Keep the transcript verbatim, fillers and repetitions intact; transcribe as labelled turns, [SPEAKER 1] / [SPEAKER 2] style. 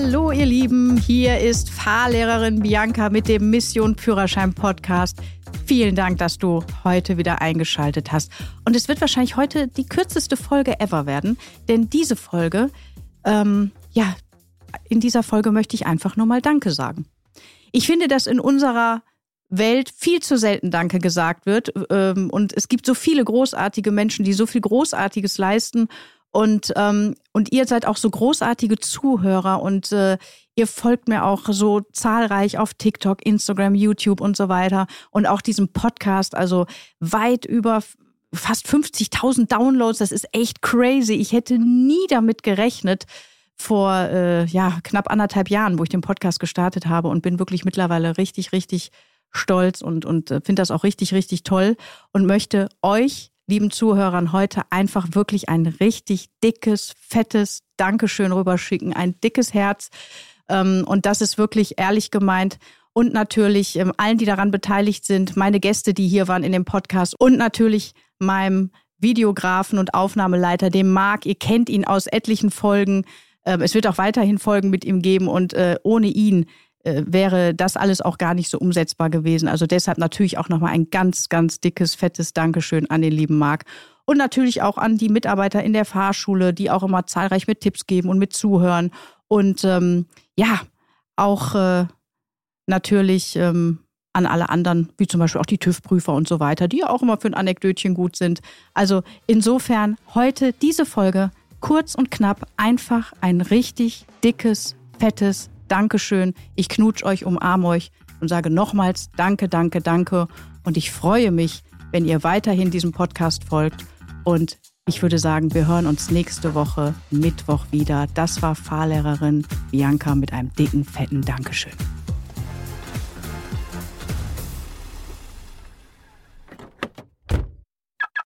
[SPEAKER 1] Hallo ihr Lieben, hier ist Fahrlehrerin Bianca mit dem Mission Führerschein Podcast. Vielen Dank, dass du heute wieder eingeschaltet hast. Und es wird wahrscheinlich heute die kürzeste Folge ever werden, denn diese Folge, ähm, ja, in dieser Folge möchte ich einfach nur mal Danke sagen. Ich finde, dass in unserer Welt viel zu selten Danke gesagt wird, ähm, und es gibt so viele großartige Menschen, die so viel Großartiges leisten. Und, ähm, und ihr seid auch so großartige Zuhörer und äh, ihr folgt mir auch so zahlreich auf TikTok, Instagram, YouTube und so weiter. Und auch diesem Podcast, also weit über fast fünfzigtausend Downloads. Das ist echt crazy. Ich hätte nie damit gerechnet vor äh, ja, knapp anderthalb Jahren, wo ich den Podcast gestartet habe und bin wirklich mittlerweile richtig, richtig stolz und, und finde das auch richtig, richtig toll und möchte euch, lieben Zuhörern, heute einfach wirklich ein richtig dickes, fettes Dankeschön rüberschicken, ein dickes Herz. Und das ist wirklich ehrlich gemeint. Und natürlich allen, die daran beteiligt sind, meine Gäste, die hier waren in dem Podcast und natürlich meinem Videografen und Aufnahmeleiter, dem Marc. Ihr kennt ihn aus etlichen Folgen. Es wird auch weiterhin Folgen mit ihm geben und ohne ihn wäre das alles auch gar nicht so umsetzbar gewesen. Also deshalb natürlich auch nochmal ein ganz, ganz dickes, fettes Dankeschön an den lieben Marc. Und natürlich auch an die Mitarbeiter in der Fahrschule, die auch immer zahlreich mit Tipps geben und mit zuhören. Und ähm, ja, auch äh, natürlich ähm, an alle anderen, wie zum Beispiel auch die TÜV-Prüfer und so weiter, die ja auch immer für ein Anekdötchen gut sind. Also insofern heute diese Folge kurz und knapp, einfach ein richtig dickes, fettes Dankeschön. Ich knutsch euch, umarme euch und sage nochmals Danke, danke, danke. Und ich freue mich, wenn ihr weiterhin diesem Podcast folgt. Und ich würde sagen, wir hören uns nächste Woche Mittwoch wieder. Das war Fahrlehrerin Bianca mit einem dicken, fetten Dankeschön.